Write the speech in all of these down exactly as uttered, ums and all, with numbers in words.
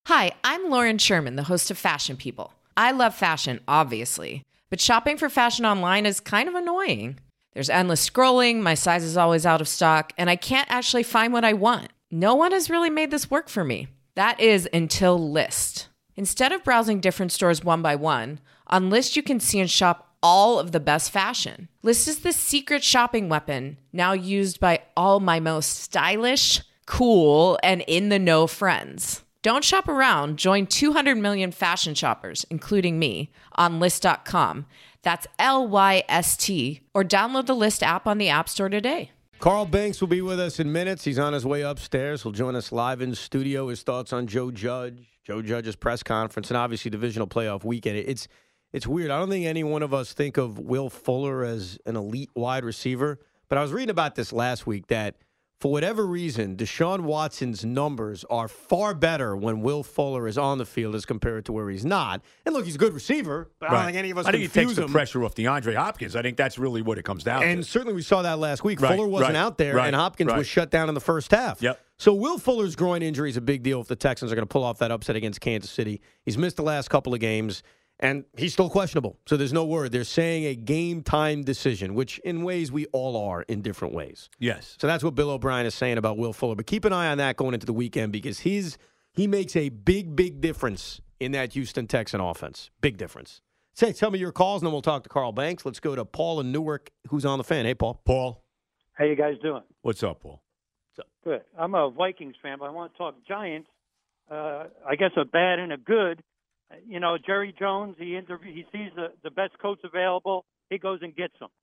Hi, I'm Lauren Sherman, the host of Fashion People. I love fashion, obviously, but shopping for fashion online is kind of annoying. There's endless scrolling, my size is always out of stock, and I can't actually find what I want. No one has really made this work for me. That is until Lyst. Instead of browsing different stores one by one, on Lyst you can see and shop all of the best fashion. Lyst is the secret shopping weapon, now used by all my most stylish, cool, and in-the-know friends. Don't shop around. Join two hundred million fashion shoppers, including me, on Lyst dot com. That's L Y S T. Or download the Lyst app on the App Store today. Carl Banks will be with us in minutes. He's on his way upstairs. He'll join us live in studio. His thoughts on Joe Judge, Joe Judge's press conference, and obviously divisional playoff weekend. It's it's weird. I don't think any one of us think of Will Fuller as an elite wide receiver, but I was reading about this last week that for whatever reason, Deshaun Watson's numbers are far better when Will Fuller is on the field as compared to where he's not. And look, he's a good receiver, but right. I don't think any of us I think confuse he takes him. the pressure off DeAndre Hopkins. I think that's really what it comes down and to. And certainly we saw that last week. Right, Fuller wasn't right, out there, right, and Hopkins right. was shut down in the first half. Yep. So Will Fuller's groin injury is a big deal if the Texans are going to pull off that upset against Kansas City. He's missed the last couple of games. And he's still questionable, so there's no word. They're saying a game-time decision, which in ways we all are in different ways. Yes. So that's what Bill O'Brien is saying about Will Fuller. But keep an eye on that going into the weekend because he's he makes a big, big difference in that Houston Texan offense. Big difference. Say, tell me your calls, and then we'll talk to Carl Banks. Let's go to Paul in Newark, who's on the fan. Hey, Paul. Paul. How you guys doing? What's up, Paul? What's up? Good. I'm a Vikings fan, but I want to talk Giants. Uh, I guess a bad and a good. You know, Jerry Jones, he interview, he sees the, the best coach available. He goes and gets them.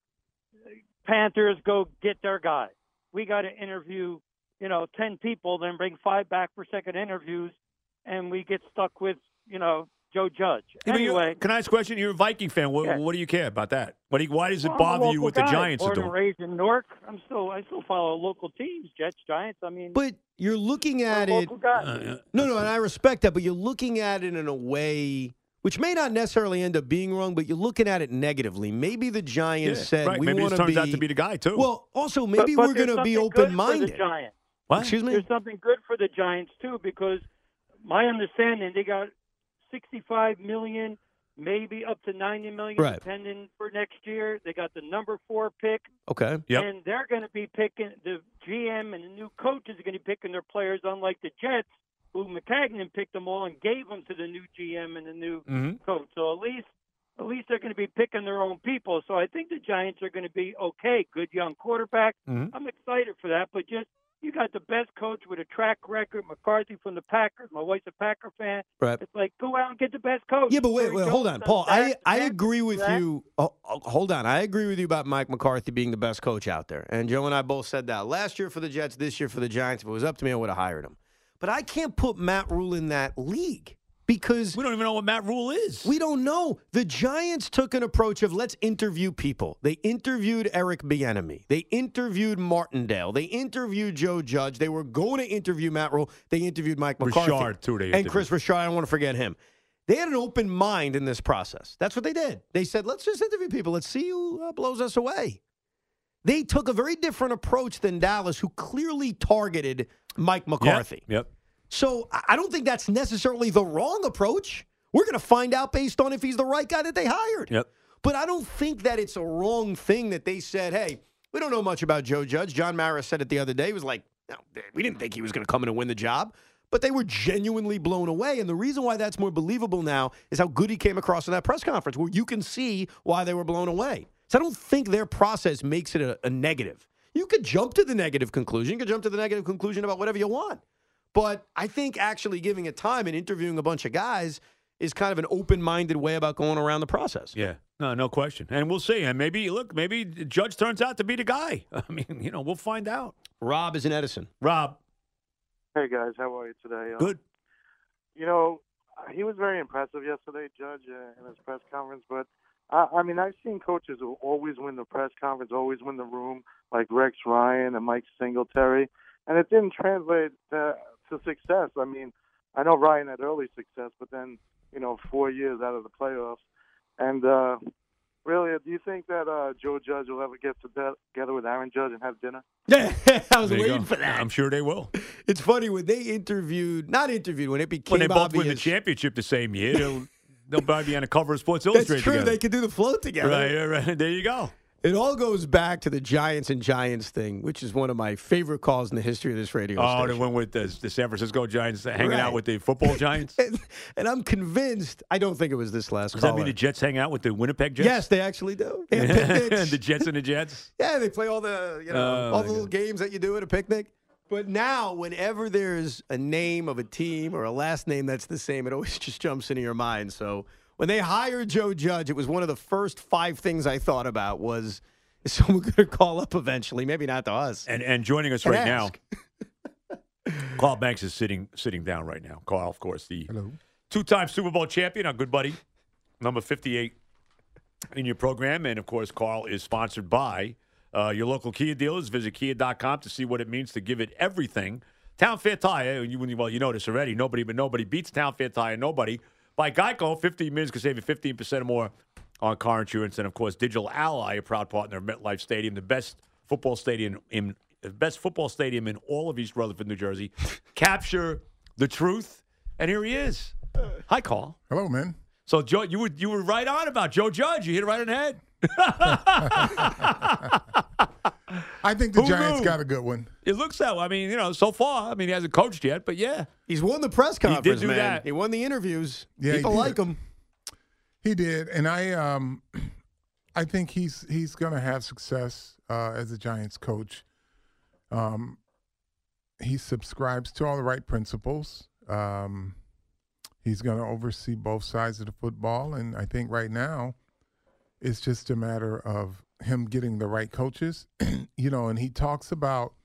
Panthers go get their guy. We got to interview, you know, ten people, then bring five back for second interviews, and we get stuck with, you know, Joe Judge. Yeah, anyway. Can I ask a question? You're a Viking fan. What, yeah. what do you care about that? What do you, why does it well, bother you what guy. the Giants Born are doing? and raised in Newark. I'm still, I still follow local teams, Jets, Giants. I mean. But you're looking at it. Uh, yeah. No, no, and I respect that, but you're looking at it in a way which may not necessarily end up being wrong, but you're looking at it negatively. Maybe the Giants Yeah, said right. we maybe want this to turns be. out to be the guy too. Well, also maybe but, but we're going to be something good open-minded. for the Giants. What? Excuse me? There's something good for the Giants too, because my understanding they got sixty-five million, maybe up to ninety million, right. depending for next year. They got the number four pick. Okay. Yep. And they're going to be picking the G M and the new coaches are going to be picking their players, unlike the Jets, who McCagnon picked them all and gave them to the new G M and the new mm-hmm. coach. So at least. At least they're going to be picking their own people. So I think the Giants are going to be okay. Good young quarterback. Mm-hmm. I'm excited for that. But just you got the best coach with a track record, McCarthy from the Packers. My wife's a Packer fan. Right. It's like go out and get the best coach. Yeah, but wait, Jerry wait, Jones hold on, does Paul. that, I, I that, agree with that. you. Oh, oh, hold on, I agree with you about Mike McCarthy being the best coach out there. And Joe and I both said that last year for the Jets, this year for the Giants. If it was up to me, I would have hired him. But I can't put Matt Rule in that league. Because we don't even know what Matt Rule is. We don't know. The Giants took an approach of let's interview people. They interviewed Eric Bieniemy. They interviewed Martindale. They interviewed Joe Judge. They were going to interview Matt Rule. They interviewed Mike McCarthy. Richard, too. They and Chris Richard. I don't want to forget him. They had an open mind in this process. That's what they did. They said, let's just interview people. Let's see who uh, blows us away. They took a very different approach than Dallas, who clearly targeted Mike McCarthy. Yep. yep. So I don't think that's necessarily the wrong approach. We're going to find out based on if he's the right guy that they hired. Yep. But I don't think that it's a wrong thing that they said, hey, we don't know much about Joe Judge. John Mara said it the other day. He was like, no, we didn't think he was going to come in and win the job. But they were genuinely blown away. And the reason why that's more believable now is how good he came across in that press conference, where you can see why they were blown away. So I don't think their process makes it a, a negative. You could jump to the negative conclusion. You could jump to the negative conclusion about whatever you want. But I think actually giving it time and interviewing a bunch of guys is kind of an open-minded way about going around the process. Yeah, no, no question. And we'll see. And maybe, look, maybe Judge turns out to be the guy. I mean, you know, we'll find out. Rob is in Edison. Rob. Hey, guys. How are you today? Good. Uh, you know, he was very impressive yesterday, Judge, uh, in his press conference. But, I, I mean, I've seen coaches who always win the press conference, always win the room, like Rex Ryan and Mike Singletary. And it didn't translate uh, to success. I mean, I know Ryan had early success, but then, you know, four years out of the playoffs. And uh, really, do you think that uh, Joe Judge will ever get together with Aaron Judge and have dinner? Yeah, I was There you waiting go. for that. I'm sure they will. It's funny when they interviewed, not interviewed, when it became When they both obvious. win the championship the same year, they'll, they'll probably be on the cover of Sports That's Illustrated true. together. They could do the float together. Right, right, right. There you go. It all goes back to the Giants and Giants thing, which is one of my favorite calls in the history of this radio Oh, station. the one with the, the San Francisco Giants hanging Right. out with the football Giants? And, and I'm convinced, I don't think it was this last Does caller. that mean the Jets hang out with the Winnipeg Jets? Yes, they actually do. They have picnics. The Jets and the Jets? Yeah, they play all the you know Oh, all my the little God. games that you do at a picnic. But now, whenever there's a name of a team or a last name that's the same, it always just jumps into your mind. So when they hired Joe Judge, it was one of the first five things I thought about was, is someone going to call up eventually? Maybe not to us. And and joining us And right ask. now, Carl Banks is sitting sitting down right now. Carl, of course, the Hello. two-time Super Bowl champion, our good buddy, number fifty-eight in your program. And, of course, Carl is sponsored by uh, your local Kia dealers. Visit kia dot com to see what it means to give it everything. Town Fair Tire, you, well, you know this already. Nobody but nobody beats Town Fair Tire. Nobody. By Geico, fifteen minutes can save you fifteen percent or more on car insurance. And, of course, Digital Ally, a proud partner of MetLife Stadium, the best football stadium in the best football stadium in all of East Rutherford, New Jersey. Capture the truth. And here he is. Hi, Carl. Hello, man. So, Joe, you were you were right on about Joe Judge. You hit it right on the head. I think the Who Giants knew? got a good one. It looks that way. I mean, you know, so far, I mean, he hasn't coached yet, but yeah. He's won the press conference, do man. that. He won the interviews. Yeah, he People did. like him. He did, and I um, I think he's he's going to have success uh, as a Giants coach. Um, he subscribes to all the right principles. Um, he's going to oversee both sides of the football, and I think right now it's just a matter of him getting the right coaches. You know, and he talks about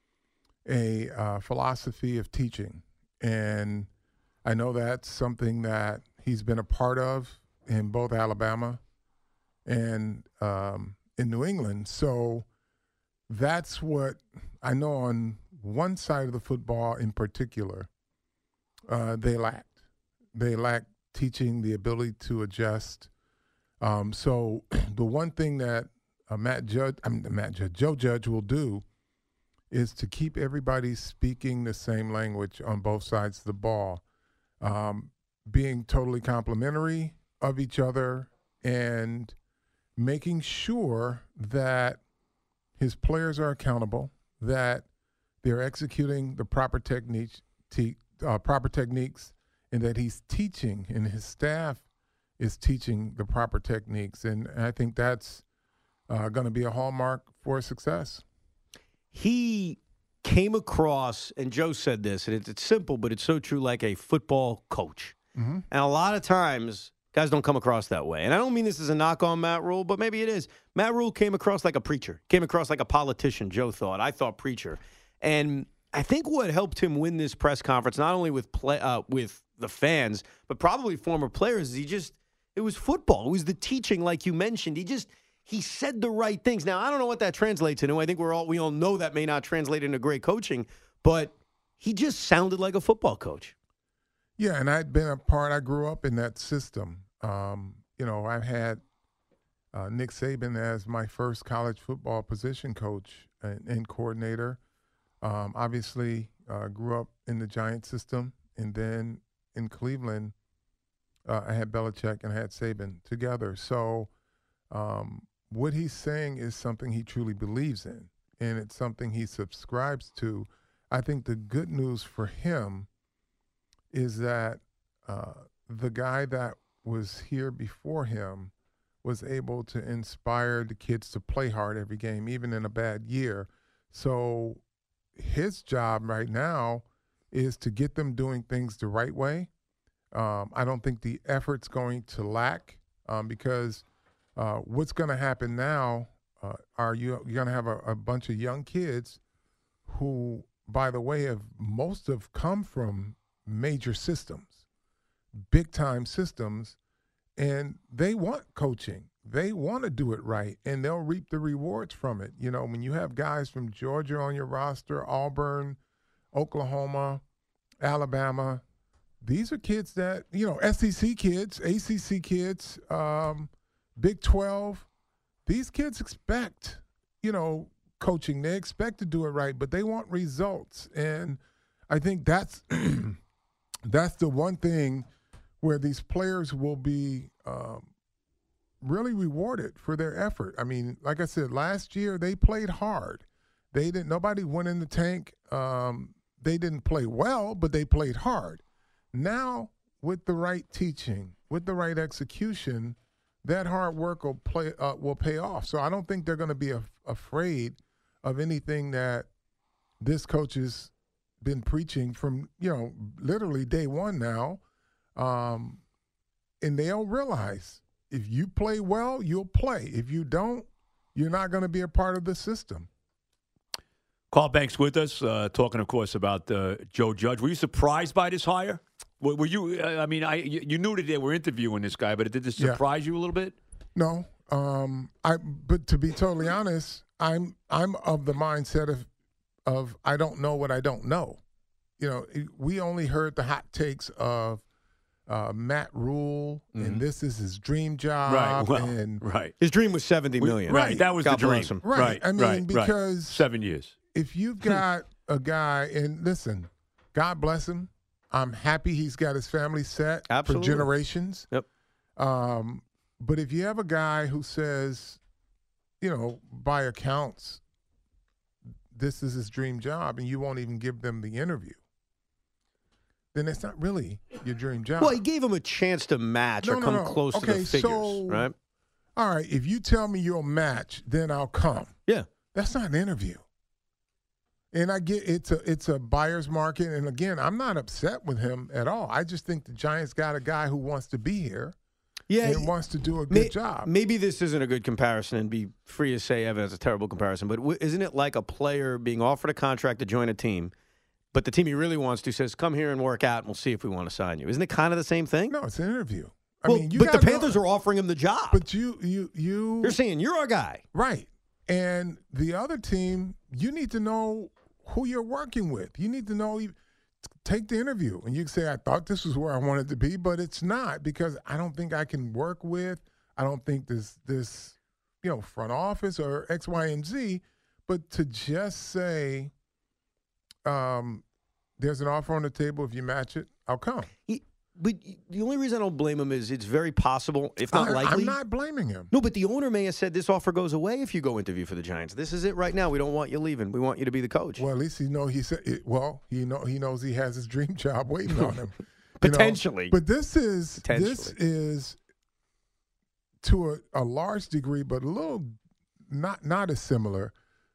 a uh, philosophy of teaching, and I know that's something that he's been a part of in both Alabama and um, in New England. So that's what I know on one side of the football in particular, uh, they lacked. They lacked teaching, the ability to adjust. Um, so the one thing that uh, Matt Judge, I mean, Matt Judge, Joe Judge will do is to keep everybody speaking the same language on both sides of the ball, um, being totally complimentary of each other and making sure that his players are accountable, that they're executing the proper techniques, te- uh, proper techniques, and that he's teaching and his staff is teaching the proper techniques. And I think that's uh, going to be a hallmark for success. He came across, and Joe said this, and it's, it's simple, but it's so true, like a football coach. Mm-hmm. And a lot of times, guys don't come across that way. And I don't mean this as a knock on Matt Rule, but maybe it is. Matt Rule came across like a preacher, came across like a politician, Joe thought. I thought preacher. And I think what helped him win this press conference, not only with play, uh, with the fans, but probably former players, is he just, it was football. It was the teaching, like you mentioned. He just, he said the right things. Now, I don't know what that translates into. I think we're all, we all know that may not translate into great coaching, but he just sounded like a football coach. Yeah, and I'd been a part, I grew up in that system. Um, you know, I've had uh, Nick Saban as my first college football position coach and, and coordinator. Um, obviously, uh, grew up in the Giant system, and then in Cleveland, uh, I had Belichick and I had Saban together. So um, what he's saying is something he truly believes in, and it's something he subscribes to. I think the good news for him is that uh, the guy that was here before him was able to inspire the kids to play hard every game, even in a bad year. So his job right now is to get them doing things the right way. Um, I don't think the effort's going to lack um, because uh, what's going to happen now uh, are you, you're going to have a, a bunch of young kids who, by the way, have most have come from major systems, big-time systems, and they want coaching. They want to do it right, and they'll reap the rewards from it. You know, when you have guys from Georgia on your roster, Auburn, Oklahoma, Alabama, these are kids that, you know, S E C kids, A C C kids, um, Big twelve, these kids expect, you know, coaching. They expect to do it right, but they want results. And I think that's that's the one thing where these players will be um, really rewarded for their effort. I mean, like I said, last year they played hard. They didn't. Nobody went in the tank. Um, they didn't play well, but they played hard. Now, with the right teaching, with the right execution, that hard work will play uh, will pay off. So I don't think they're going to be af- afraid of anything that this coach has been preaching from, you know, literally day one now. Um, and they'll realize if you play well, you'll play. If you don't, you're not going to be a part of the system. Carl Banks with us, uh, talking, of course, about uh, Joe Judge. Were you surprised by this hire? Were, were you? Uh, I mean, I you, you knew that they were interviewing this guy, but did this surprise yeah. you a little bit? No, um, I. But to be totally honest, I'm I'm of the mindset of of I don't know what I don't know. You know, we only heard the hot takes of uh, Matt Rule, mm-hmm. and this is his dream job. Right. Well, and right. His dream was seventy million. Right. right. That was God the dream. Him. Right. Right. I mean, right. because right. seven years. If you've got a guy, and listen, God bless him. I'm happy he's got his family set Absolutely. for generations. Yep. Um, but if you have a guy who says, you know, by accounts, this is his dream job, and you won't even give them the interview, then it's not really your dream job. Well, he gave him a chance to match no, or no, come no. close okay, to the figures, so, right? All right, if you tell me you'll match, then I'll come. Yeah. That's not an interview. And I get it's a it's a buyer's market. And again, I'm not upset with him at all. I just think the Giants got a guy who wants to be here. Yeah, and wants to do a good may, job. Maybe this isn't a good comparison, and be free to say, Evan, it's a terrible comparison. But w- isn't it like a player being offered a contract to join a team, but the team he really wants to says, "Come here and work out, and we'll see if we want to sign you." Isn't it kind of the same thing? No, it's an interview. I well, mean, you but the gotta Panthers know, are offering him the job. But you, you, you, they're saying you're our guy, right? And the other team, you need to know who you're working with. You need to know. Take the interview, and you can say, I thought this was where I wanted to be, but it's not, because I don't think I can work with, I don't think this, this, you know, front office or X, Y, and Z. But to just say, um, there's an offer on the table, if you match it, I'll come. He, but the only reason I don't blame him is it's very possible, if not I, likely. I'm not blaming him. No, but the owner may have said this offer goes away if you go interview for the Giants. This is it right now. We don't want you leaving. We want you to be the coach. Well, at least he know he said. It, well, he know he knows he has his dream job waiting on him. Potentially, you know? But this is this is to a, a large degree, but a little not not as similar.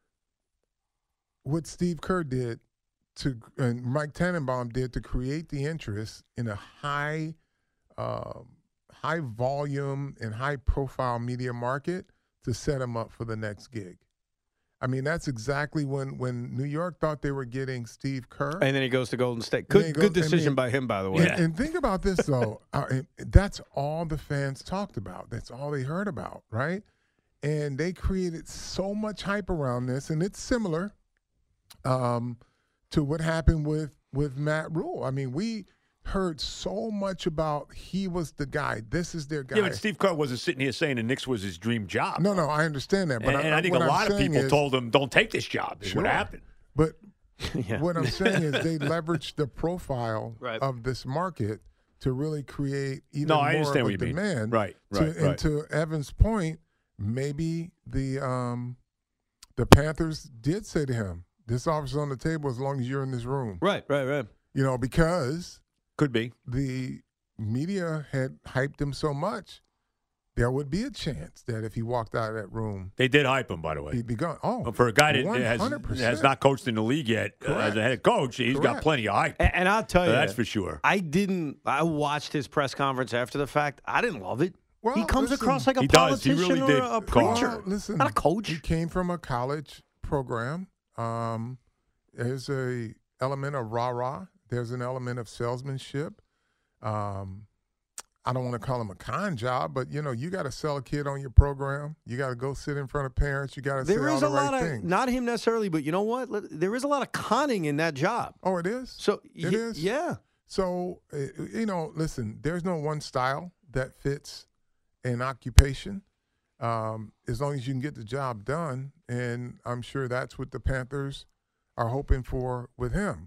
What Steve Kerr did to and Mike Tannenbaum did to create the interest in a high, uh, high volume and high profile media market to set him up for the next gig. I mean, that's exactly when, when New York thought they were getting Steve Kerr. And then he goes to Golden State. Good, goes, good decision I mean, by him, by the way. And, and think about this, though. uh, that's all the fans talked about. That's all they heard about, right? And they created so much hype around this, and it's similar um, to what happened with, with Matt Rule. I mean, we heard so much about he was the guy. This is their guy. Yeah, but Steve Kerr wasn't sitting here saying the Knicks was his dream job. No, no, I understand that. But and, I, and I think a lot of people is, told him, don't take this job. Is sure, what happened. But yeah. what I'm saying is they leveraged the profile right. of this market to really create even no, more I understand of what a you demand. Mean. Right, to, right, and right. to Evan's point, maybe the um, the Panthers did say to him, this offer's on the table as long as you're in this room. Right, right, right. You know, because could be the media had hyped him so much, there would be a chance that if he walked out of that room, they did hype him, by the way. He'd be gone. Oh, for a guy that has, has not coached in the league yet uh, as a head coach, he's Correct. got plenty of hype. And, and I'll tell you, so that's for sure. I didn't. I watched his press conference after the fact. I didn't love it. Well, he comes listen, across like a he does. He politician really or did, a Carl. preacher, well, listen, not a coach. He came from a college program. Um, there's a element of rah-rah. There's an element of salesmanship. Um, I don't want to call him a con job, but, you know, you got to sell a kid on your program. You got to go sit in front of parents. You got to say There all is the a lot right of, things. not him necessarily, but you know what? There is a lot of conning in that job. Oh, it is? So It y- is? Yeah. So, uh, you know, listen, there's no one style that fits an occupation um, as long as you can get the job done. And I'm sure that's what the Panthers are hoping for with him.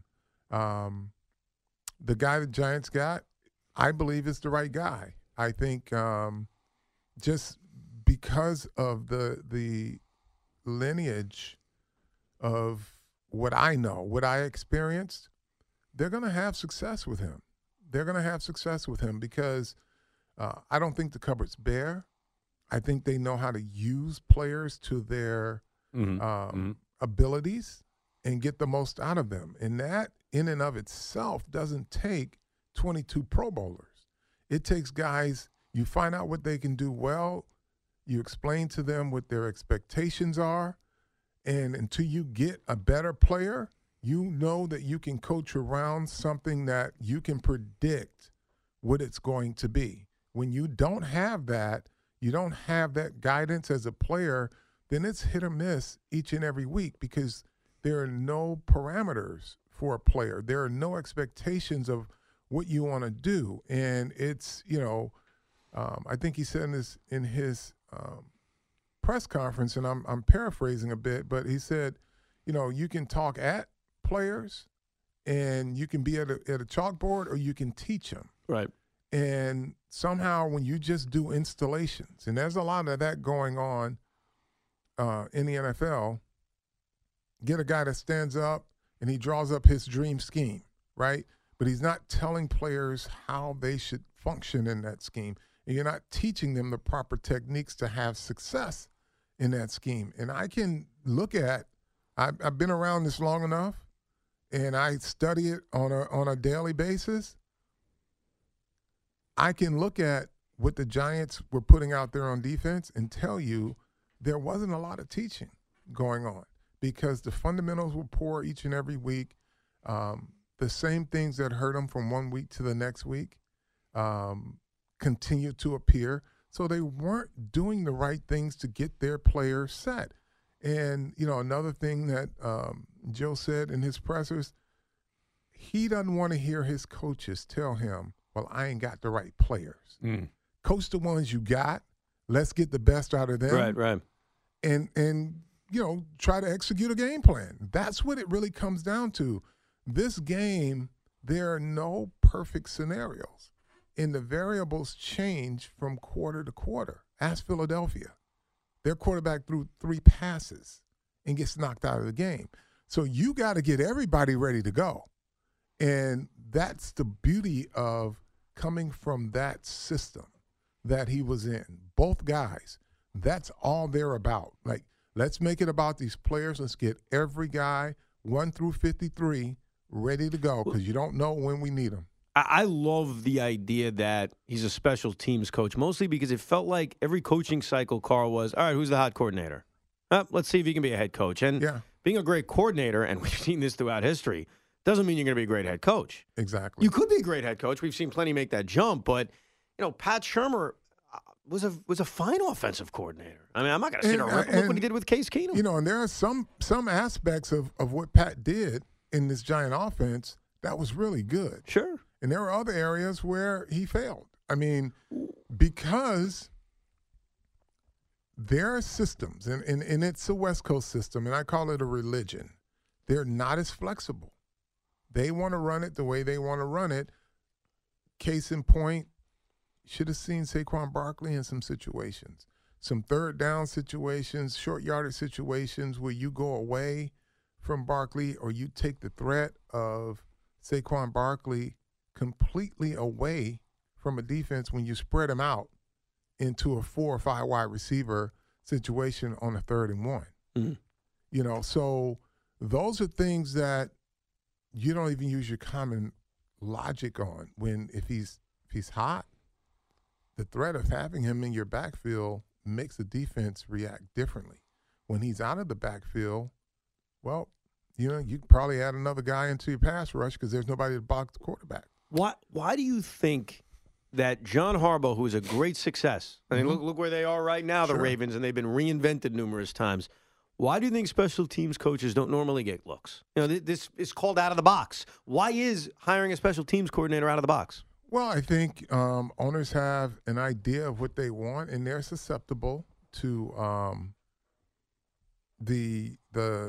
Um, the guy the Giants got, I believe, is the right guy. I think um, just because of the the lineage of what I know, what I experienced, they're going to have success with him. They're going to have success with him because uh, I don't think the cupboard's bare. I think they know how to use players to their Mm-hmm. um, mm-hmm. abilities and get the most out of them. And that in and of itself doesn't take twenty-two Pro Bowlers. It takes guys, you find out what they can do well, you explain to them what their expectations are, and until you get a better player, you know that you can coach around something that you can predict what it's going to be. When you don't have that, you don't have that guidance as a player, then it's hit or miss each and every week because there are no parameters for a player. There are no expectations of what you want to do. And it's, you know, um, I think he said in his, in his um, press conference, and I'm, I'm paraphrasing a bit, but he said, you know, you can talk at players and you can be at a, at a chalkboard or you can teach them. Right. And somehow when you just do installations, and there's a lot of that going on uh, in the N F L, get a guy that stands up and he draws up his dream scheme, right? But he's not telling players how they should function in that scheme. And you're not teaching them the proper techniques to have success in that scheme. And I can look at, I've, I've been around this long enough, and I study it on a on a daily basis. I can look at what the Giants were putting out there on defense and tell you there wasn't a lot of teaching going on because the fundamentals were poor each and every week. Um, the same things that hurt them from one week to the next week um, continue to appear. So they weren't doing the right things to get their players set. And, you know, another thing that um, Joe said in his pressers, he doesn't want to hear his coaches tell him, well, I ain't got the right players. Mm. Coach the ones you got. Let's get the best out of them. Right, right. And, and you know, try to execute a game plan. That's what it really comes down to. This game, there are no perfect scenarios. And the variables change from quarter to quarter. Ask Philadelphia. Their quarterback threw three passes and gets knocked out of the game. So you got to get everybody ready to go. And that's the beauty of coming from that system that he was in. Both guys, that's all they're about. Like, let's make it about these players. Let's get every guy, one through fifty-three, ready to go because you don't know when we need them. I love the idea that he's a special teams coach, mostly because it felt like every coaching cycle, Carl, was, all right, who's the hot coordinator? Uh, let's see if he can be a head coach. And yeah. being a great coordinator, and we've seen this throughout history, doesn't mean you're going to be a great head coach. Exactly. You could be a great head coach. We've seen plenty make that jump. But, you know, Pat Shurmur was a was a fine offensive coordinator. I mean, I'm not going to sit And, around. uh, Look what and, he did with Case Keenum. You know, and there are some some aspects of, of what Pat did in this Giant offense that was really good. Sure. And there were other areas where he failed. I mean, because there are systems, and, and, and it's a West Coast system, and I call it a religion. They're not as flexible. They want to run it the way they want to run it. Case in point, should have seen Saquon Barkley in some situations. Some third down situations, short yardage situations where you go away from Barkley or you take the threat of Saquon Barkley completely away from a defense when you spread them out into a four or five wide receiver situation on a third and one. Mm-hmm. You know, so those are things that you don't even use your common logic on. When if he's if he's hot, the threat of having him in your backfield makes the defense react differently. When he's out of the backfield, well, you know, you could probably add another guy into your pass rush because there's nobody to block the quarterback. Why why do you think that John Harbaugh, who is a great success, I mean, Mm-hmm. look look where they are right now, the Sure. Ravens, and they've been reinvented numerous times. Why do you think special teams coaches don't normally get looks? You know, th- this is called out of the box. Why is hiring a special teams coordinator out of the box? Well, I think um, owners have an idea of what they want, and they're susceptible to um, the the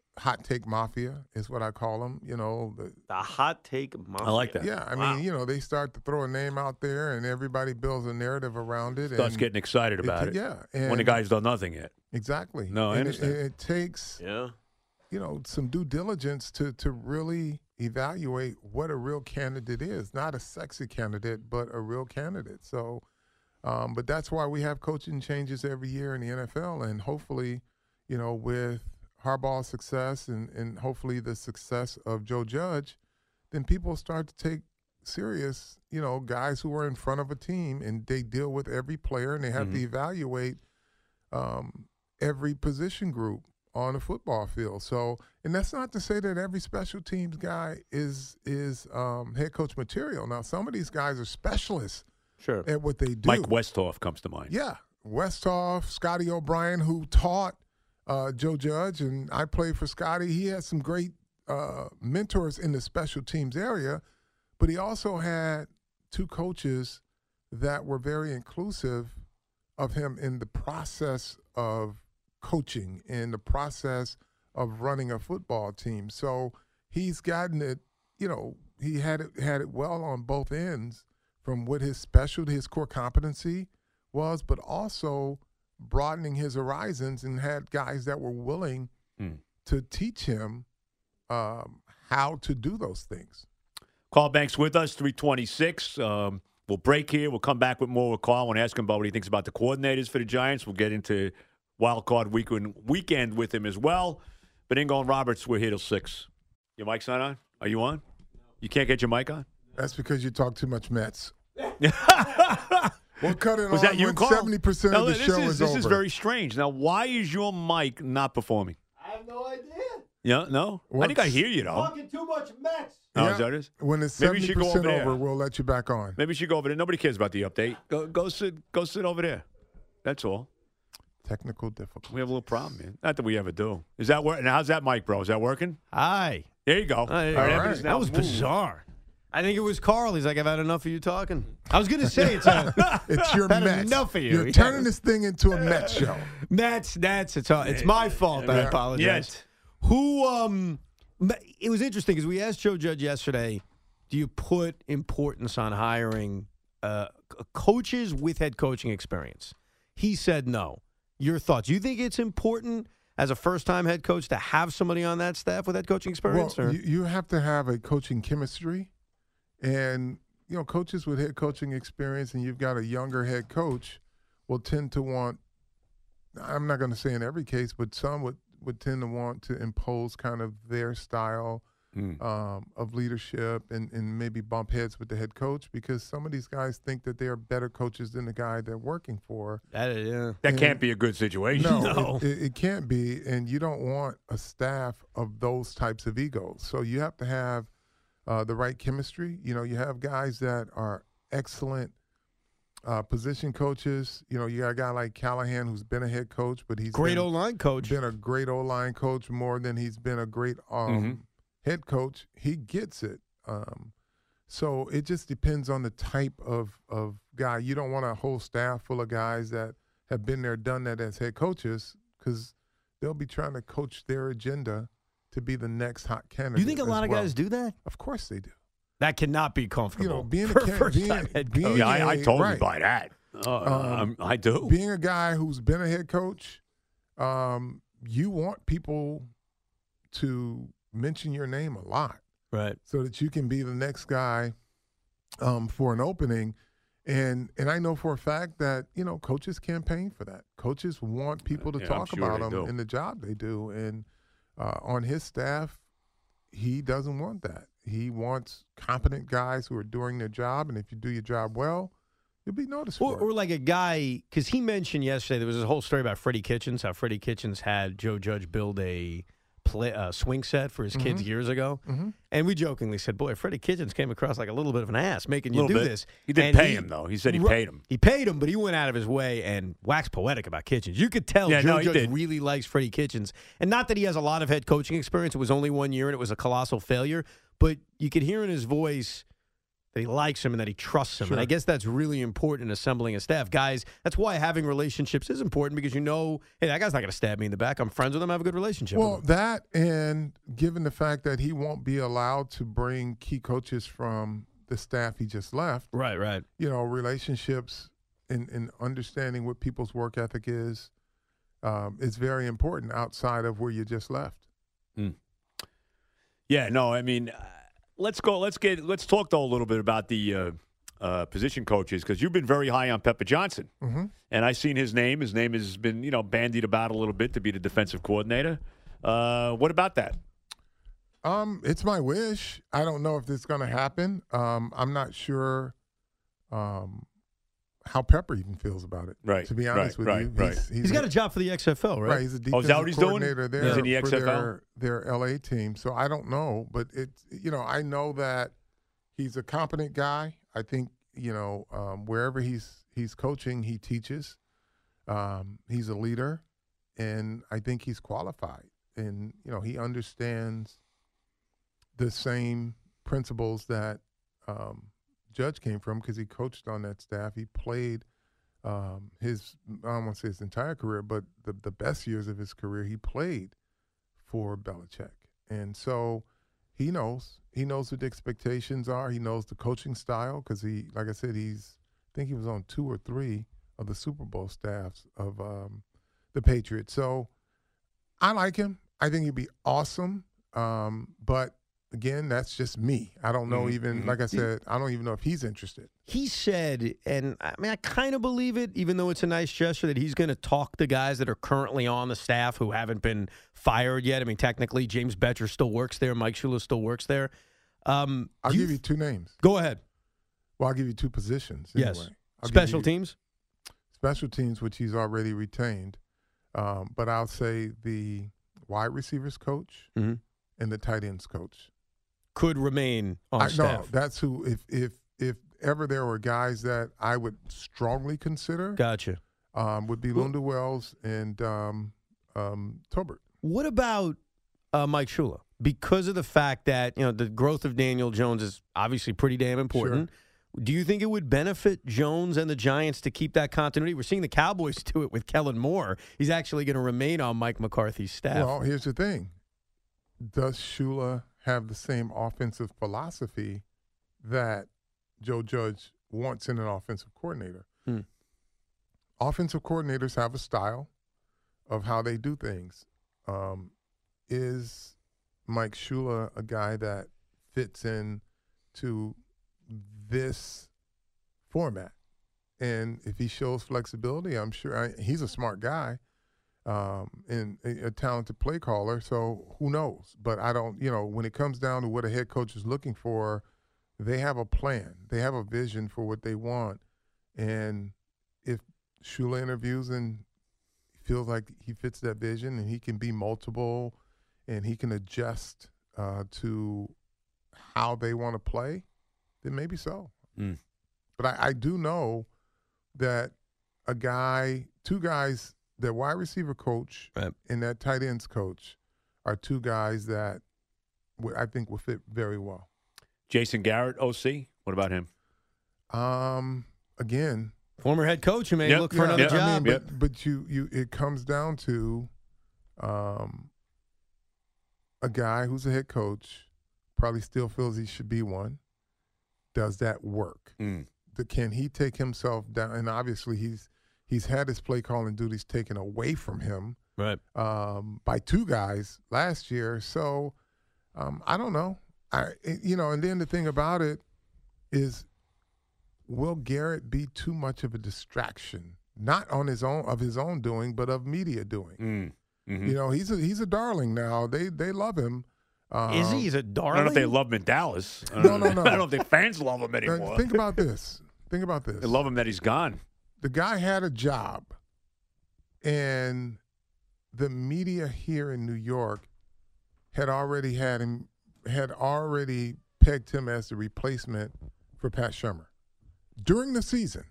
hot take mafia is what I call them. You know, the, The hot take mafia. I like that. yeah. I Wow. mean, you know, they start to throw a name out there, and everybody builds a narrative around it. Starts and getting excited about it. Yeah, When the and- guy's done nothing yet. exactly. No, I And it- understand. It, it takes Yeah. you know some due diligence to to really evaluate what a real candidate is, not a sexy candidate, but a real candidate. So, um, but that's why we have coaching changes every year in the N F L, and hopefully, you know, with Harbaugh's success and and hopefully the success of Joe Judge, then people start to take serious, you know, guys who are in front of a team and they deal with every player and they have Mhm. to evaluate um, every position group on a football field. So, and that's not to say that every special teams guy is is um, head coach material. Now, some of these guys are specialists Sure. at what they do. Mike Westhoff comes to mind. Yeah, Westhoff, Scotty O'Brien, who taught uh, Joe Judge, and I played for Scotty. He had some great uh, mentors in the special teams area, but he also had two coaches that were very inclusive of him in the process of coaching, in the process of running a football team. So he's gotten it, you know, he had it had it well on both ends from what his specialty, his core competency was, but also broadening his horizons and had guys that were willing Mm. to teach him um, how to do those things. Carl Banks with us, three twenty-six. Um, we'll break here. We'll come back with more with Carl. I want to ask him about what he thinks about the coordinators for the Giants. We'll get into wild card weekend, weekend with him as well. But Ingo and Roberts, we're here till six. Your mic's not on? Are you on? You can't get your mic on? That's because you talk too much Mets. We'll cut it Was on that you, when Carl? seventy percent Now, of the this show is, is This over. is very strange. Now, why is your mic not performing? I have no idea. Yeah, no? I think I hear you, though. Talking too much Mets. Oh, Yeah. is that what it is? When it's Maybe you seventy should go percent over there. over, we'll let you back on. Maybe you should go over there. Nobody cares about the update. Go, go sit. Go sit over there. That's all. Technical difficulty. We have a little problem, man. Not that we ever do. Is that working? How's that mic, bro? Is that working? Hi. There you go. Hi. All right, All Evan's right. now That was moved. bizarre. I think it was Carl. He's like, I've had enough of you talking. I was going to say it's a It's your Had Mets. enough of you. You're Yes. turning this thing into a Mets show. Mets. That's it's all, it's my fault. I Yeah. apologize. Yes. Who? Um, it was interesting because we asked Joe Judge yesterday. Do you put importance on hiring uh, c- coaches with head coaching experience? He said no. Your thoughts? You think it's important as a first-time head coach to have somebody on that staff with head coaching experience? Well, or? you, you have to have a coaching chemistry, and you know, coaches with head coaching experience, and you've got a younger head coach, will tend to want. I'm not going to say in every case, but some would would tend to want to impose kind of their style Mm. um, of leadership, and, and maybe bump heads with the head coach because some of these guys think that they are better coaches than the guy they're working for. That, yeah. That And- can't be a good situation. No, It, it, it can't be, and you don't want a staff of those types of egos. So you have to have uh, the right chemistry. You know, you have guys that are excellent uh, position coaches. You know, you got a guy like Callahan who's been a head coach, but he's Great been, O-line coach. been a great O-line coach more than he's been a great um, Mhm. head coach. He gets it. Um, so it just depends on the type of, of guy. You don't want a whole staff full of guys that have been there, done that as head coaches because they'll be trying to coach their agenda to be the next hot candidate. Do you think a as lot of well. guys do that? Of course they do. That cannot be comfortable. You know, being a for ca- first-time being- head being- coach. Yeah, I, I Yeah, totally right. buy that. Uh, Um, I'm- I do. Being a guy who's been a head coach, um, you want people to mention your name a lot. Right. So that you can be the next guy um, for an opening. And and I know for a fact that, you know, coaches campaign for that. Coaches want people to Yeah, I'm talk sure about they them do. in the job they do. And uh, on his staff, he doesn't want that. He wants competent guys who are doing their job. And if you do your job well, you'll be noticed Or, for it. or like a guy, because he mentioned yesterday, there was a whole story about Freddie Kitchens, how Freddie Kitchens had Joe Judge build a play, uh, swing set for his kids years ago. Mhm. And we jokingly said, boy, Freddie Kitchens came across like a little bit of an ass making you Little do bit. this. He did And pay him, though. He said he Ru- paid him. He paid him, but he went out of his way and waxed poetic about Kitchens. You could tell Yeah, Joe no, he Judge did. really likes Freddie Kitchens. And not that he has a lot of head coaching experience. It was only one year, and it was a colossal failure. But you could hear in his voice that he likes him, and that he trusts him. Sure. And I guess that's really important in assembling a staff. Guys, that's why having relationships is important, because you know, hey, that guy's not going to stab me in the back. I'm friends with him. I have a good relationship Well, with him. that, and given the fact that he won't be allowed to bring key coaches from the staff he just left, Right, right. you know, relationships and, and understanding what people's work ethic is, um, is very important outside of where you just left. Mm. Yeah, no, I mean, uh, let's go. Let's get. Let's talk though a little bit about the uh, uh, position coaches, because you've been very high on Pepper Johnson, Mm-hmm. and I've seen his name. His name has been, you know, bandied about a little bit to be the defensive coordinator. Uh, what about that? Um, it's my wish. I don't know if this is going to happen. Um, I'm not sure um, how Pepper even feels about it. Right, To be honest right, with right, you, right. he's, He's got a job for the X F L, right? right. He's a Oh, defensive is that what he's doing? coordinator there He's in the for X F L? their, their L A team. So I don't know, but it's, you know, I know that he's a competent guy. I think, you know, um, wherever he's he's coaching, he teaches. Um, he's a leader, and I think he's qualified. And you know, he understands the same principles that um, Judge came from, because he coached on that staff. He played um, his, I don't want to say his entire career, but the, the best years of his career, he played for Belichick. And so he knows. He knows what the expectations are. He knows the coaching style, because he, like I said, he's, I think he was on two or three of the Super Bowl staffs of um, the Patriots. So I like him. I think he'd be awesome. Um, but again, that's just me. I don't know Mhm, even, mhm. like I said, I don't even know if he's interested. He said, and I mean, I kind of believe it, even though it's a nice gesture, that he's going to talk to guys that are currently on the staff who haven't been fired yet. I mean, technically, James Betcher still works there. Mike Shula still works there. Um, I'll do give you two names. Go ahead. Well, I'll give you two positions. Yes. Anyway. I'll give Special you teams? Special teams, which he's already retained. Um, but I'll say the wide receivers coach Mhm. and the tight ends coach. Could remain on I, no, staff. that's who. If if if ever there were guys that I would strongly consider, Gotcha. um, would be Well- Lunda Wells and um, um, Tolbert. What about uh, Mike Shula? Because of the fact that, you know, the growth of Daniel Jones is obviously pretty damn important. Do you think it would benefit Jones and the Giants to keep that continuity? We're seeing the Cowboys do it with Kellen Moore. He's actually going to remain on Mike McCarthy's staff. Well, here's the thing: does Shula have the same offensive philosophy that Joe Judge wants in an offensive coordinator? Hmm. Offensive coordinators have a style of how they do things. Um, is Mike Shula a guy that fits in to this format? And if he shows flexibility, I'm sure I, he's a smart guy um, and a, a talented play caller. So who knows? But I don't, you know, when it comes down to what a head coach is looking for, they have a plan. They have a vision for what they want. And if Shula interviews and feels like he fits that vision and he can be multiple and he can adjust uh, to how they want to play, then maybe so. Mm. But I, I do know that a guy, two guys, the wide receiver coach Right. and that tight ends coach are two guys that w- I think will fit very well. Jason Garrett, O C. What about him? Um, again, Former head coach who may Yep. look for yeah, another yeah, I job. mean, Yep. but, but you, you, it comes down to um, a guy who's a head coach, probably still feels he should be one. Does that work? Mm. The, can he take himself down? And obviously, he's he's had his play calling duties taken away from him Right. um, by two guys last year. So um, I don't know. I you know, and then the thing about it is, will Garrett be too much of a distraction? Not on his own of his own doing, but of media doing. Mm. Mhm. You know, he's a he's a darling now. They they love him. Um, Is he? He's a I darling? don't know if they love him in Dallas. I No, don't no, know. no. I don't know if the fans love him now, anymore. think about this. Think about this. They love him that he's gone. The guy had a job, and the media here in New York had already had him had already pegged him as the replacement for Pat Shurmur during the season.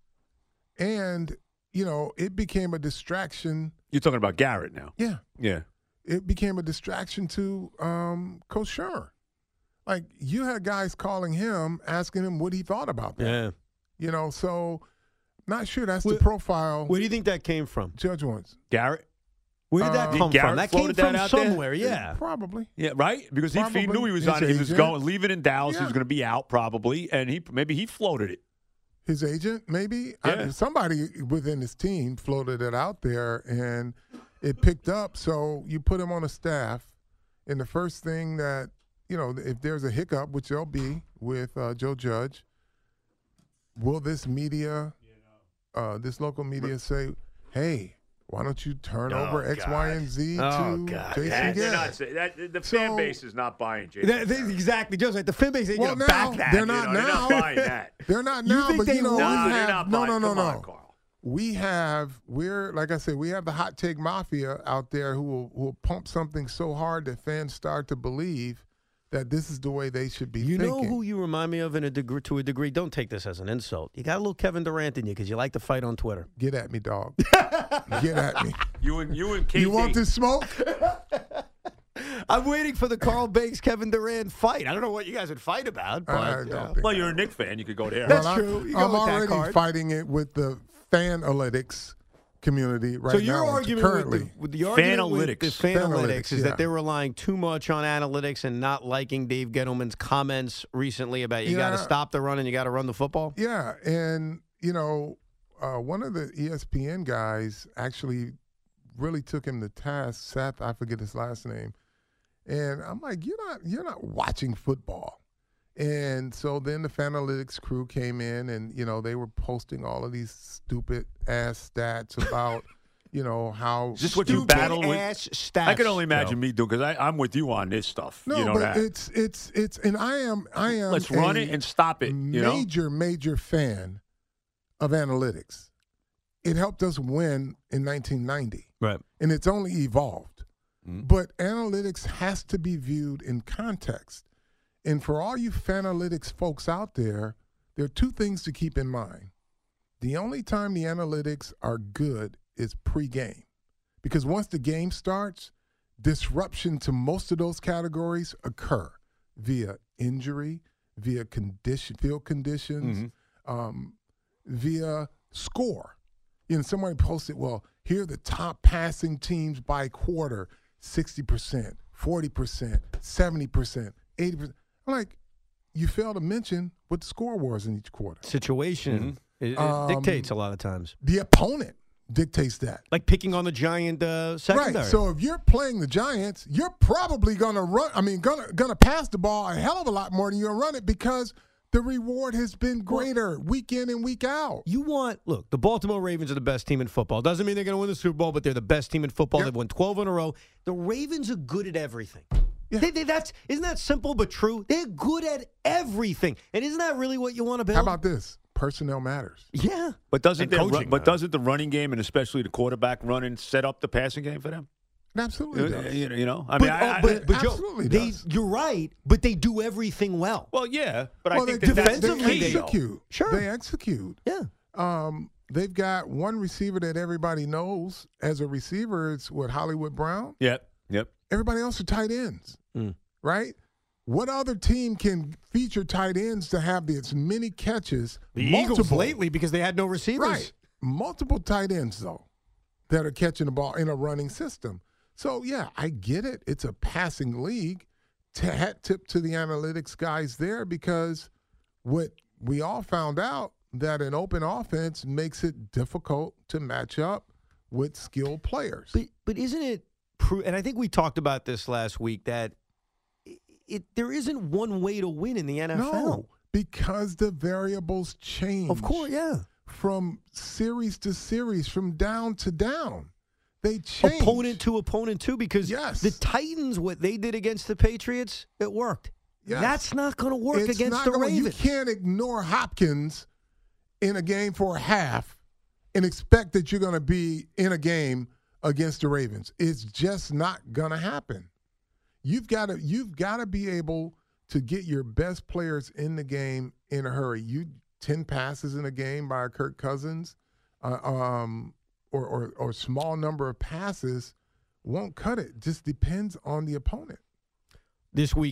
And, you know, it became a distraction. You're talking about Garrett now. Yeah. Yeah. It became a distraction to um, Coach Shurmur. Like, you had guys calling him, asking him what he thought about that. Yeah. You know, so not sure that's Where- the profile Where do you think that came from? Judge wants. Garrett? Where did that Um, come Garrett from? That came floated that from out there? somewhere. Yeah. Probably. Yeah, right? Because he, he Probably knew he was his on. He was agent. going, leaving in Dallas. He Yeah. was going to be out probably, and he maybe he floated it. His agent, maybe. Yeah. I, somebody within his team floated it out there, and it picked up. So you put him on a staff, and the first thing that, you know, if there's a hiccup, which there'll be with uh, Joe Judge, will this media, uh, this local media say, hey, why don't you turn Oh, over X, God. Y, and Z Oh, to God. Jason That, they're Garrett? not saying- that, the So- fan base is not buying Jason. That, that- Garrett. exactly, just like the fan base ain't Well, gonna now, back that. they're You not know, they're now. not buying that. They're not You now, think but they you know, will? we Nah, they're have, not no, buying. no, no, Come no. on, Carl. We have, we're, like I said, we have the hot take mafia out there who will, who will pump something so hard that fans start to believe that this is the way they should be You thinking. know who you remind me of in a degree, to a degree? Don't take this as an insult. You got a little Kevin Durant in you because you like to fight on Twitter. Get at me, dog. Get at me. You and you and K D. You want this smoke? I'm waiting for the Carl Banks Kevin Durant fight. I don't know what you guys would fight about, but I don't you know. think Well, you're a Knicks fan. You could go there. That's Well, I'm- true. You go I'm with that already card. fighting it with the fan-alytics community right so now. your argument currently. with the, with the argument with the Fanalytics. fan Fanalytics, analytics is yeah. that they're relying too much on analytics and not liking Dave Gettleman's comments recently about you got to Yeah. stop the run and you got to run the football. Yeah, and you know, uh, one of the E S P N guys actually really took him to task. Seth, I forget his last name, and I'm like, you're not, you're not watching football. And so then the Fanalytics crew came in, and you know, they were posting all of these stupid ass stats about, you know, how Is this what you Stupid battle with? ass stats. I can only imagine me doing because I'm with you on this stuff. no, you know but that. it's it's it's, and I am I am Let's run a it and stop it. You know. major major fan of analytics. It helped us win in nineteen ninety. Right. And it's only evolved. Mm-hmm. But analytics has to be viewed in context. And for all you Fanalytics folks out there, there are two things to keep in mind. The only time the analytics are good is pregame. Because once the game starts, disruption to most of those categories occur via injury, via condition, field conditions, um, via score. You know, somebody posted, well, here are the top passing teams by quarter, sixty percent, forty percent, seventy percent, eighty percent. I'm like, you fail to mention what the score was in each quarter. Situation it, it Um, dictates a lot of times. The opponent dictates that. Like picking on the Giant uh, secondary. Right. So if you're playing the Giants, you're probably gonna run. I mean, gonna gonna pass the ball a hell of a lot more than you'll run it because the reward has been greater week in and week out. You want, look, the Baltimore Ravens are the best team in football. Doesn't mean they're going to win the Super Bowl, but they're the best team in football. Yep. They've won twelve in a row. The Ravens are good at everything. Yeah. They, they, that's, isn't that simple but true? They're good at everything. And isn't that really what you want to build? How about this? Personnel matters. Yeah. But doesn't And their coaching, run, but uh, doesn't the running game and especially the quarterback running set up the passing game for them? It absolutely Uh, does. You know, you know? I But, mean, I, oh, I- but, but Joe, absolutely they, does. you're right, but they do everything well. well, yeah, but well, I think they, that that's the defensively, key. they they- execute. Sure. They execute. Yeah. Um, they've got one receiver that everybody knows as a receiver. It's what, Hollywood Brown. Yep, yep. Everybody else are tight ends, Mm. right? What other team can feature tight ends to have as many catches? The multiple, Eagles lately because they had no receivers. right? Multiple tight ends though that are catching the ball in a running system. So yeah, I get it. It's a passing league. T- hat tip to the analytics guys there because what we all found out that an open offense makes it difficult to match up with skilled players. But but isn't it true? And I think we talked about this last week that it, it there isn't one way to win in the N F L. No, because the variables change. Of course, yeah. From series to series, from down to down. They change. Opponent to opponent too, because Yes. the Titans, what they did against the Patriots, it worked. Yes. That's not going to work It's against not the gonna- Ravens. You can't ignore Hopkins in a game for a half and expect that you're going to be in a game against the Ravens. It's just not going to happen. You've got to you've got to be able to get your best players in the game in a hurry. You ten passes in a game by Kirk Cousins, uh, um, or, or or small number of passes won't cut it. Just depends on the opponent. This weekend,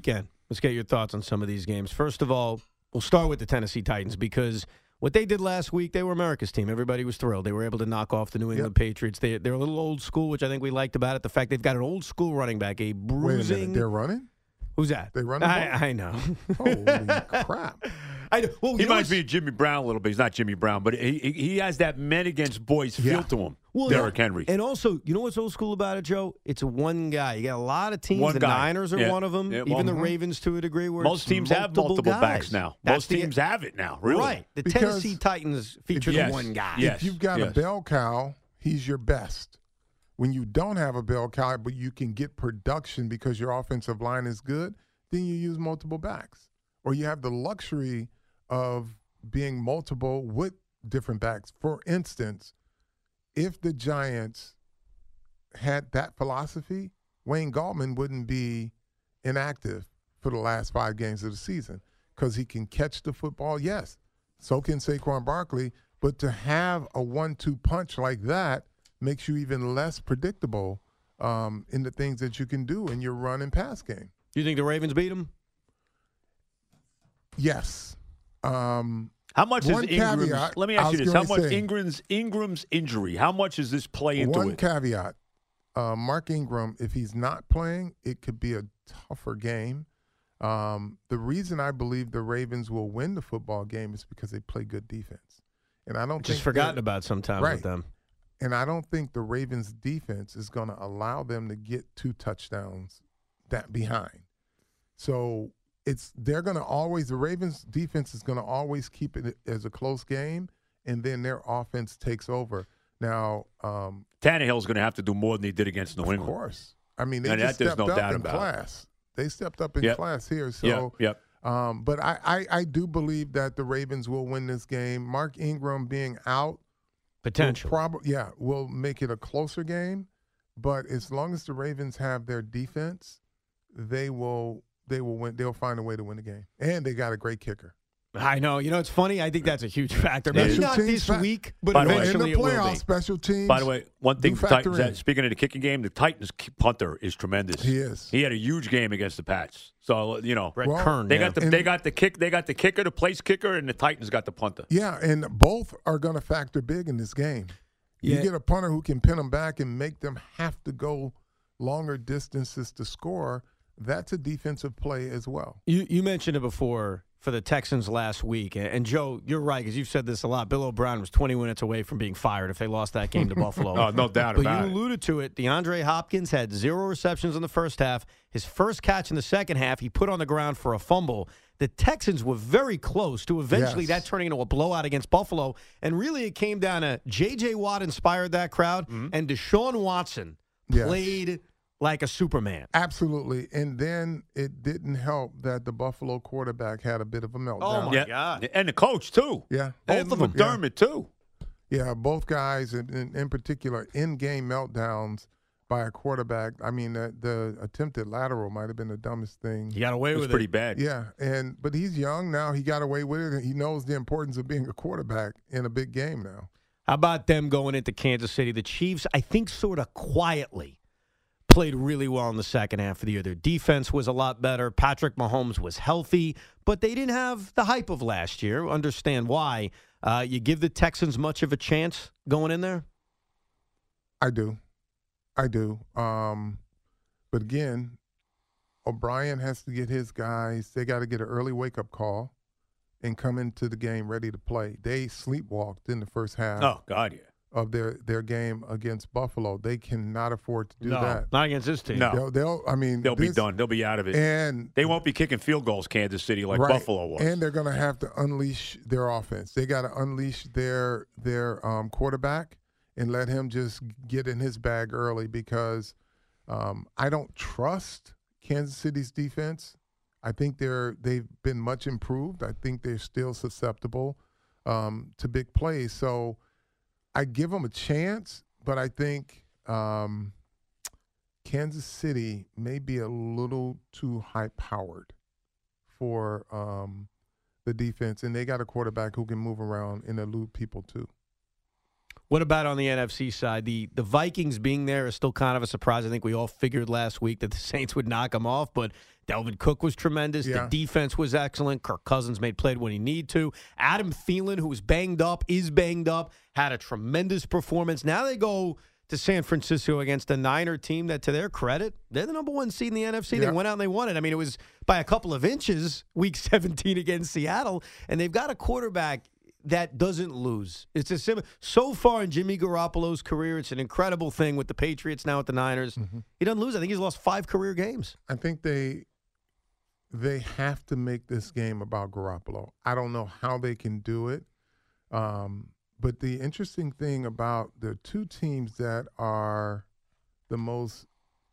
Let's get your thoughts on some of these games. First of all, we'll start with the Tennessee Titans because what they did last week, they were America's team. Everybody was thrilled. They were able to knock off the New England yep. Patriots. They, they're a little old school, which I think we liked about it. The fact they've got an old school running back, a bruising. Wait a minute, they're running? Who's that? They run the ball? I, I know. Holy crap. I, well, he reminds me of Jimmy Brown a little bit. He's not Jimmy Brown, but he he has that men against boys feel yeah. to him. Well, Derrick yeah. Henry. And also, you know what's old school about it, Joe? It's one guy. You got a lot of teams. One the guy. Niners are yeah. one of them. Yeah, Even well, the mm-hmm. Ravens to a degree. Where most teams have multiple guys. backs now. That's Most the, teams have it now. Really, right? The Because Tennessee Titans feature yes. the one guy. Yes. If you've got yes. a bell cow, he's your best. When you don't have a bell cow, but you can get production because your offensive line is good, then you use multiple backs. Or you have the luxury of being multiple with different backs. For instance, if the Giants had that philosophy, Wayne Gallman wouldn't be inactive for the last five games of the season because he can catch the football, yes. So can Saquon Barkley. But to have a one two punch like that makes you even less predictable um, in the things that you can do in your run and pass game. You think the Ravens beat them? Yes. Um, how much is one Ingram's? caveat, Let me I ask was you this: How gonna much say- Ingram's Ingram's injury? How much does this play into One it? caveat. Uh, Mark Ingram, if he's not playing, it could be a tougher game. Um, the reason I believe the Ravens will win the football game is because they play good defense. And I don't Just think forgotten that- about sometimes right. with them. And I don't think the Ravens defense is going to allow them to get two touchdowns that behind. So it's they're going to always the Ravens defense is going to always keep it as a close game, and then their offense takes over. Now, um, Tannehill's going to have to do more than he did against New of England. course, I mean they And just that there's stepped no up doubt in about it. class. They stepped up in Yep. class here. So, Yep, yep. Um, but I, I I do believe that the Ravens will win this game. Mark Ingram being out. Potential. Probably, yeah, will make it a closer game. But as long as the Ravens have their defense, they will they will win. They'll find a way to win the game, and they got a great kicker. I know. You know, it's funny. I think that's a huge factor. Special Maybe not teams this fa- week, but By the way- eventually in the it will playoffs, be. special teams. By the way, one thing do for factor Titans. in. That, speaking of the kicking game, the Titans punter is tremendous. He is. He had a huge game against the Pats. So you know, Brett Well, Kern. they yeah. got the And- they got the kick. They got the kicker, the place kicker, and the Titans got the punter. Yeah, and both are going to factor big in this game. Yeah. You get a punter who can pin them back and make them have to go longer distances to score. That's a defensive play as well. You you mentioned it before for the Texans last week, and, and Joe, you're right because you've said this a lot. Bill O'Brien was twenty minutes away from being fired if they lost that game to Buffalo. Oh, no doubt but about you it. alluded to it. DeAndre Hopkins had zero receptions in the first half. His first catch in the second half, he put on the ground for a fumble. The Texans were very close to eventually Yes. that turning into a blowout against Buffalo, and really it came down to J J. Watt inspired that crowd, Mm-hmm. and Deshaun Watson Yes. played like a Superman. Absolutely. And then it didn't help that the Buffalo quarterback had a bit of a meltdown. Oh, my Yeah. God. And the coach too. Yeah. Both of them. Yeah. Dermott too. Yeah, both guys, in, in, in particular, in-game meltdowns by a quarterback. I mean, the, the attempted lateral might have been the dumbest thing. He got away It was with pretty it. bad. Yeah, and but he's young now. He got away with it. And he knows the importance of being a quarterback in a big game now. How about them going into Kansas City? The Chiefs, I think, sort of quietly played really well in the second half of the year. Their defense was a lot better. Patrick Mahomes was healthy, but they didn't have the hype of last year. Understand why. Uh, you give the Texans much of a chance going in there? I do. I do. Um, but again, O'Brien has to get his guys, they got to get an early wake-up call and come into the game ready to play. They sleepwalked in the first half Oh God, yeah. of their, their game against Buffalo. They cannot afford to do no, that. not against this team. No. They'll, they'll, I mean, They'll be this- done. They'll be out of it. And They won't be kicking field goals, Kansas City, like right. Buffalo was. And they're going to have to unleash their offense. They got to unleash their their um, quarterback and let him just get in his bag early because um, I don't trust Kansas City's defense. I think they're they've been much improved. I think they're still susceptible um, to big plays. So I give them a chance, but I think um, Kansas City may be a little too high-powered for um, the defense, and they got a quarterback who can move around and elude people too. What about on the N F C side? The the Vikings being there is still kind of a surprise. I think we all figured last week that the Saints would knock them off, but Dalvin Cook was tremendous. Yeah. The defense was excellent. Kirk Cousins made played when he needed to. Adam Thielen, who was banged up, is banged up, had a tremendous performance. Now they go to San Francisco against a Niner team that, to their credit, they're the number one seed in the N F C. Yeah. They went out and they won it. I mean, it was by a couple of inches, week seventeen against Seattle, and they've got a quarterback that doesn't lose. It's a sim- so far in Jimmy Garoppolo's career, it's an incredible thing with the Patriots now with the Niners. Mm-hmm. He doesn't lose. I think he's lost five career games. I think they they have to make this game about Garoppolo. I don't know how they can do it. Um, but the interesting thing about the two teams that are the most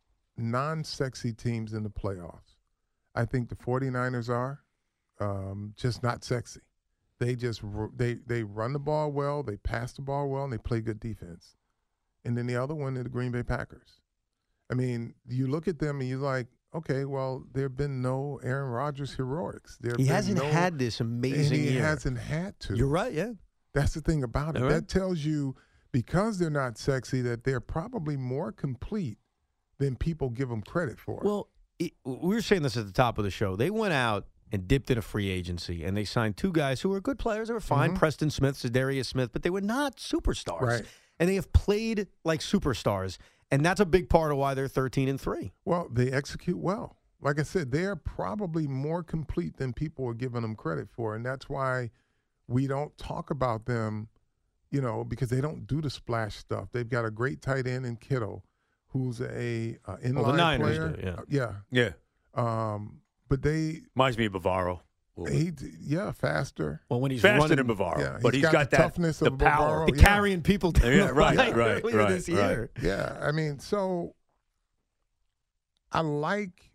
non-sexy teams in the playoffs, I think the 49ers are um, just not sexy. They just they they run the ball well, they pass the ball well, and they play good defense. And then the other one is the Green Bay Packers. I mean, you look at them and you're like, okay, well, there have been no Aaron Rodgers heroics. There He been hasn't no, had this amazing and he year. hasn't had to. You're right, yeah. That's the thing about it. All right. That tells you, because they're not sexy, that they're probably more complete than people give them credit for. Well, it, we were saying this at the top of the show. They went out and dipped in a free agency, and they signed two guys who were good players. They were fine, Mm-hmm. Preston Smith, Za'Darius Smith, but they were not superstars. Right. And they have played like superstars, and that's a big part of why they're thirteen and three. Well, they execute well. Like I said, they're probably more complete than people are giving them credit for, and that's why we don't talk about them, you know, because they don't do the splash stuff. They've got a great tight end in Kittle, who's a uh, inline Well, the Niners player. do, yeah. Uh, yeah. Yeah. Um, but they, Reminds me of Bavaro. he, yeah, faster. Well, when he's Faster running, than Bavaro, Yeah, but he's he's got got, the that toughness the of power. Bavaro. the Yeah. carrying people down Yeah, the right, line right, earlier right, this right. year. Yeah, I mean, so I like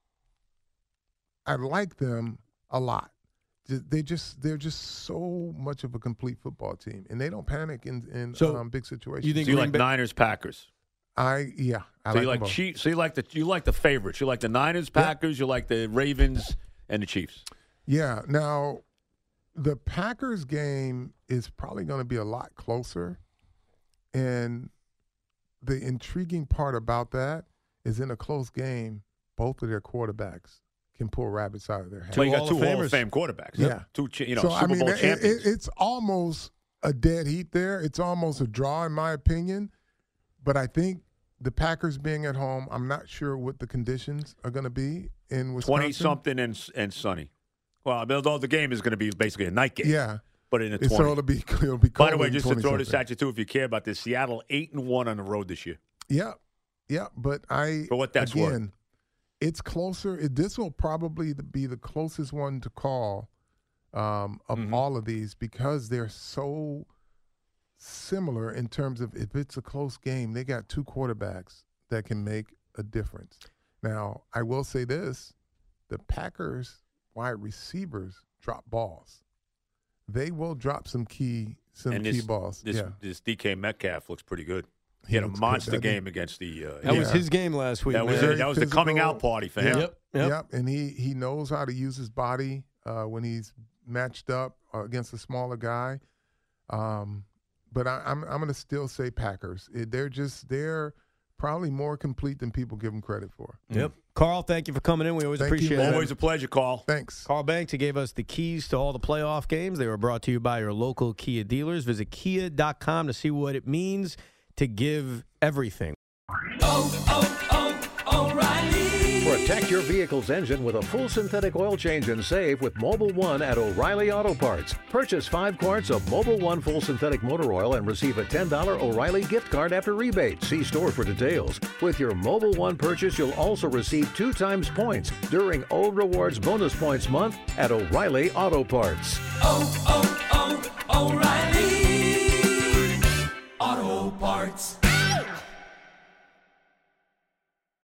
I like them a lot. They just they're just so much of a complete football team, and they don't panic in in So, um, big situations. you think So you Green like Bay- Niners, Packers. I yeah, I So like you like them both. Chiefs. So you like the you like the favorites. You like the Niners, Packers. You like the Ravens and the Chiefs. Yeah. Now, the Packers game is probably going to be a lot closer, and the intriguing part about that is, in a close game, both of their quarterbacks can pull rabbits out of their hat. Well, you Hall got of two Hall of Famers. Fame quarterbacks. Yeah. Two chi- you know so Super I mean, Bowl it- champions. it- it's almost a dead heat there. It's almost a draw, in my opinion. But I think the Packers being at home, I'm not sure what the conditions are going to be in Wisconsin. Twenty something and and sunny. Well, I mean, although the game is going to be basically a night game. Yeah. But in a It's- twenty. So it'll be it'll be By the cold way, in just to throw this twenty-something. at you too, if you care about this, Seattle eight and one on the road this year. Yeah, yeah, but I For what that's worth. again, it's closer. It, this will probably be the closest one to call um, of Mhm. all of these, because they're so similar in terms of, if it's a close game, they got two quarterbacks that can make a difference. Now, I will say this: the Packers wide receivers drop balls. They will drop some key some And key this, balls. this, yeah, this D K Metcalf looks pretty good. He had a looks good, monster doesn't he? game against the. Uh, That was Yeah. his game last week. that was man. it. That was the coming physical. out party for him. Yep. Yep. Yep, and he he knows how to use his body uh, when he's matched up uh, against a smaller guy. Um, but I, I'm I'm going to still say Packers. It, they're just they're probably more complete than people give them credit for. Yep. Carl, thank you for coming in. We always Thank you, appreciate man. it. Always a pleasure, Carl. Thanks. Carl Banks, he gave us the keys to all the playoff games. They were brought to you by your local Kia dealers. Visit kia dot com to see what it means to give everything. Protect your vehicle's engine with a full synthetic oil change and save with Mobile One at O'Reilly Auto Parts. Purchase five quarts of Mobile One full synthetic motor oil and receive a ten dollars O'Reilly gift card after rebate. See store for details. With your Mobile One purchase, you'll also receive two times points during O Rewards Bonus Points Month at O'Reilly Auto Parts. oh, oh, oh, O'Reilly Auto Parts.